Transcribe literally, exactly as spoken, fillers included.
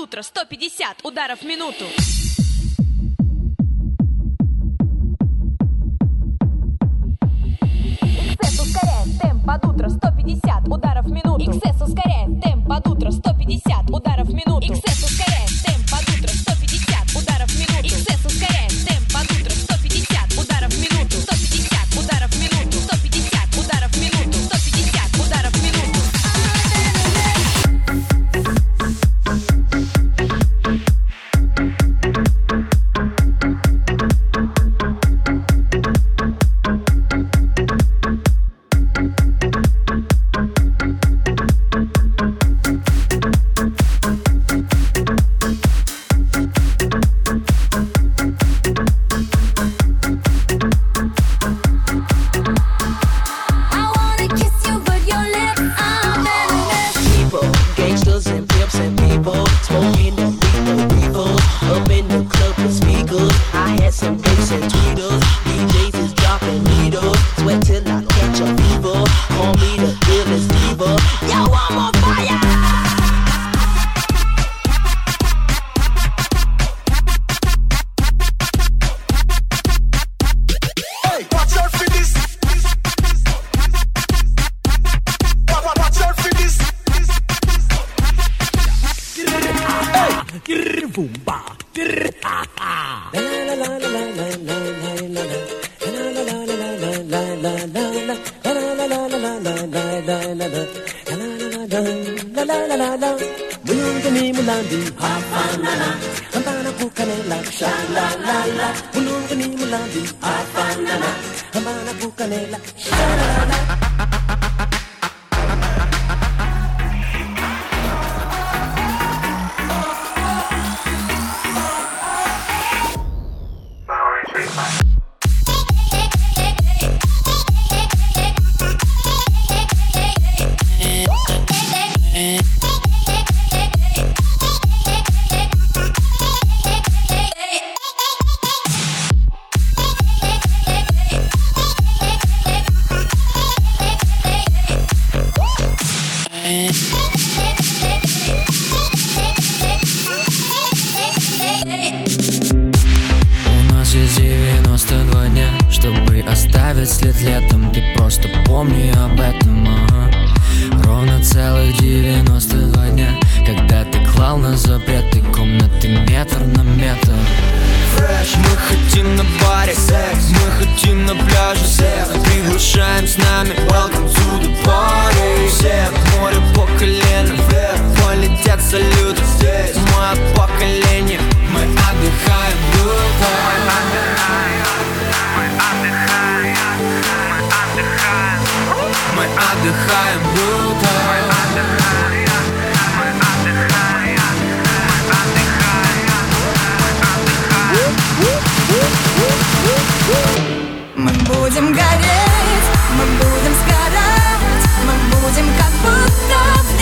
утро, сто пятьдесят ударов в минуту. Иксэс ускоряет темп под утро, сто пятьдесят ударов в минуту. Иксэс ускоряет темп под утро, сто пятьдесят ударов в минуту. Иксэс ускоряет темп под утро, сто пятьдесят ударов в минуту. Иксэс ускоряет темп под утро, сто пятьдесят ударов в минуту. сто пятьдесят ударов в минуту. сто пятьдесят ударов в минуту. сто пятьдесят ударов в минуту. След летом, ты просто помни об этом, ага. Ровно целых девяносто два дня, когда ты клал на запреты комнаты метр на метр. Fresh. Мы хотим на баре секс, мы хотим на пляже секс. Приглашаем с нами, welcome to the party. Всех море по колено вверх, полетят салюты здесь. Мое поколение, мы отдыхаем good time. Мы отдыхаем, мы отдыхаем, мы отдыхаем good time. Мы отдыхаем, мы отдыхаем. Мы будем гореть, мы будем сгорать, мы будем как будто